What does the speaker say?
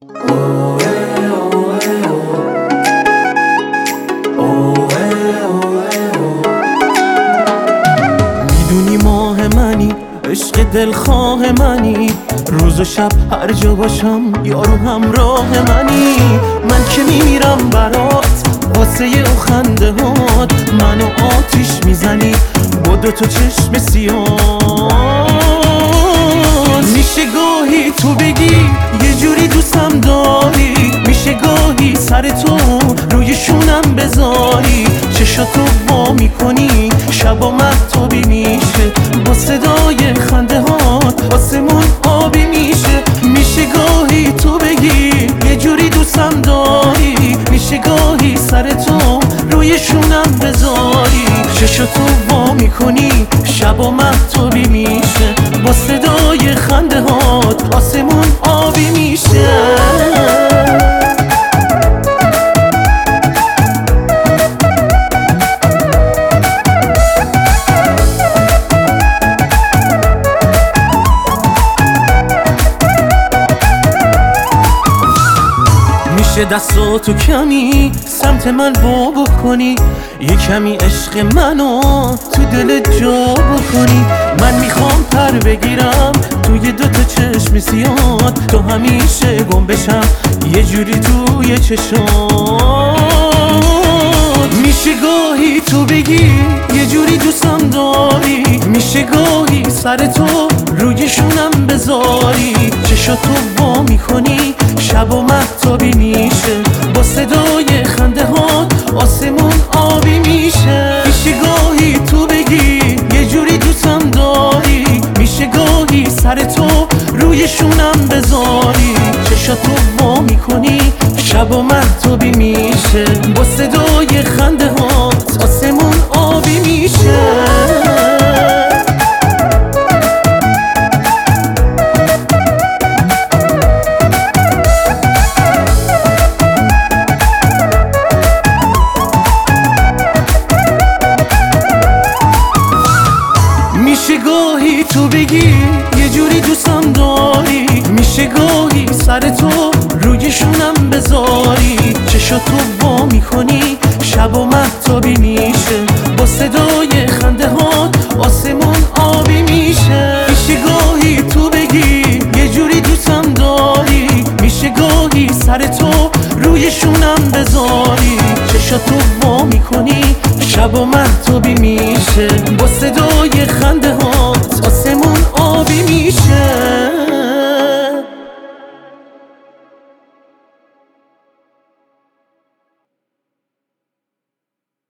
میدونی ماه منی، عشق دلخواه منی، روز و شب هر جا باشم یارو همراه منی. من که میمیرم برات واسه او خنده هات، منو آتیش میزنی با دوتا چشم سیاه. میشه گاهی تو بگی یه جوری دوستم داری، میشه گاهی سر تو روی شونم بذاری، چشاتو وا میکنی شبا مهتابی میشه، با صدای خنده هات آسمون آبی میشه. میشه گاهی تو بگی یه جوری دوستم داری، میشه گاهی سر تو روی شونم بذاری، چشاتو وا میکنی شبا مهتابی میشه، با صدای خنده هات آسمون آبی میشه. میشه دستاتو کمی سمت من بکنی، یه کمی عشق منو تو دل جا بکنی. من میخوام پر بگیرم توی دوتا چشم سیاد، تو همیشه گم بشم یه جوری توی چشات. میشه گاهی تو بگی یه جوری دوستم داری، میشه گاهی سر تو روی شونم بذاری، چشاتو وا میکنی شب و مهتابی میشه، با صدای خنده هات آسمون آبی میشه. میشه گاهی تو بگی یه جوری دوستم داری، میشه گاهی سر تو روی شونم بذاری، چشاتو وا میکنی شب و مهتابی میشه، با صدای خنده هات آسمون آبی میشه. میشه گاهی تو بگی یه جوری دوستم داری، میشه گاهی سر تو روی شونم بذاری، چشاتو وا میکنی شب و مهتابی میشه، با صدا